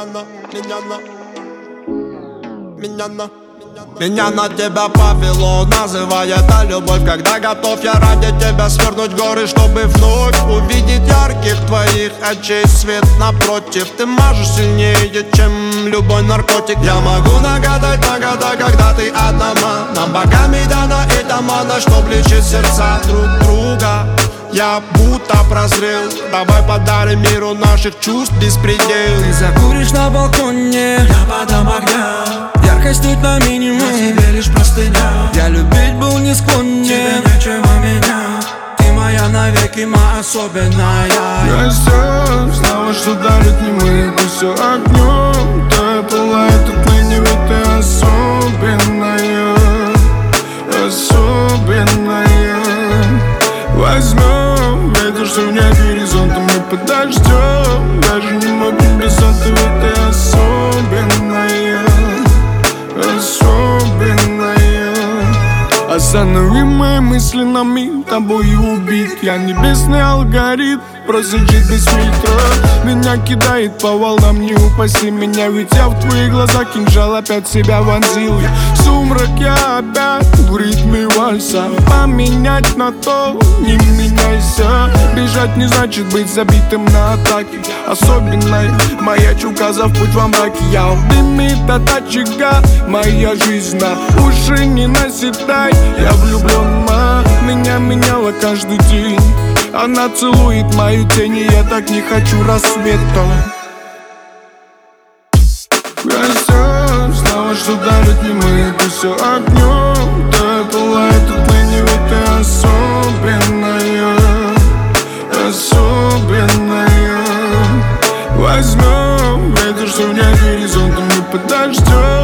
Меня на тебя повело, называй это любовь. Когда готов я ради тебя свернуть горы, чтобы вновь увидеть ярких твоих очей свет напротив. Ты мажешь сильнее, чем любой наркотик. Я могу нагадать на года, когда ты одна. Нам богами дана эта мана, что лечит сердца друг друга. Я будто прозрел, давай подарим миру наших чувств беспредел. Ты закуришь на балконе, я подам огня. Яркость тут на минимум, на тебе лишь простыня. Я любить был не склонен, тебе нечего меня. Ты моя навеки, моя особенная. Я все знала, что дарит не мы, ты все огнем. Твоя пылает отныне, ведь ты особенная. Особенная. Возьмем ветер, что нет горизонта, мы подождем. Даже не могу без этого, ведь ты особенная. Особенная. Останови мои мысли на миг, тобой убит. Я небесный алгоритм, просто жить без фильтра. Меня кидает по волнам, не упаси меня. Ведь я в твоих глазах кинжал опять себя вонзил. Я в сумрак, я опять в ритме вальса. Поменять на то, не меняйся. Бежать не значит быть забитым на атаке. Особенная моя чука за путь во мраке. Я в дыме от очага, моя жизнь на уши не наседай. Я влюблен, меня меняла каждый день. Она целует мою тень, и я так не хочу рассвета. Я все знала, что дарит не мы, ты все огнем. Твоя пылает отныне, ведь ты особенная. Особенная. Возьмем ветер, что нет горизонта, мы подождем.